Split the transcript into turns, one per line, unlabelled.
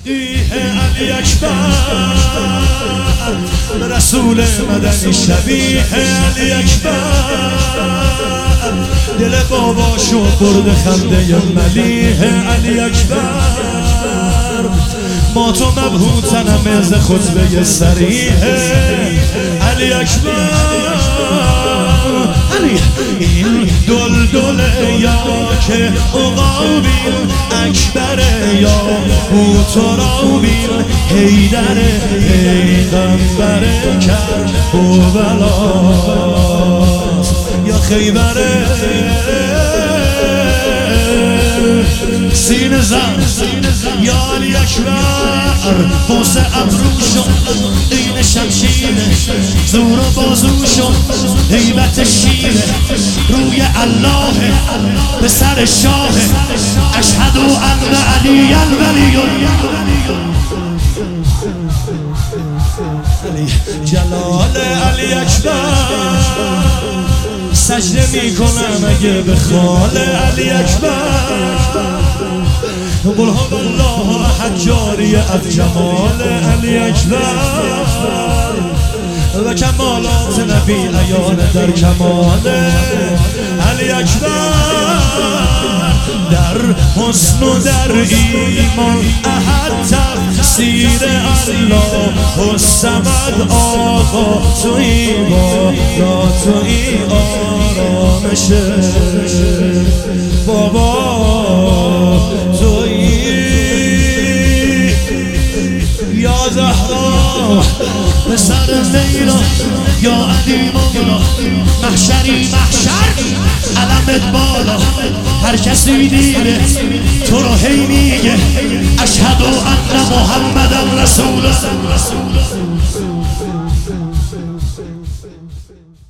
علی اکبر رسول مدنی شبیه علی اکبر دل باباشو برده خنده ملیح علی اکبر ما تو مبهوتنم از خطبه سریح علی اکبر این دلدله یا که اقابیل اکبره یا بوترابیل حیدره پیغمبره کربلاست یا خیبره سینه زن یا علی اکبر بوسه ابروشون این شمشیره زور و بازوشون هیبت شیره روی الله به سر شاه اشهد ان علی الولی جلال علی اکبر سجده میکنم اگه به خال علی اکبر قل هو الله احد جاری از جمال علی اکبر و کمالات نبی عیان در کمال علی اکبر در حسن و در ایمان احد تفسیر الله الصمد آقا تویی بالا تویی آرامشه بابا تویی یا زهرا پسر زیرا یا علی مولا محشری محشر علمت بالا هر کسی دیده تو رو هی میگه اشهد ان محمد رسول الله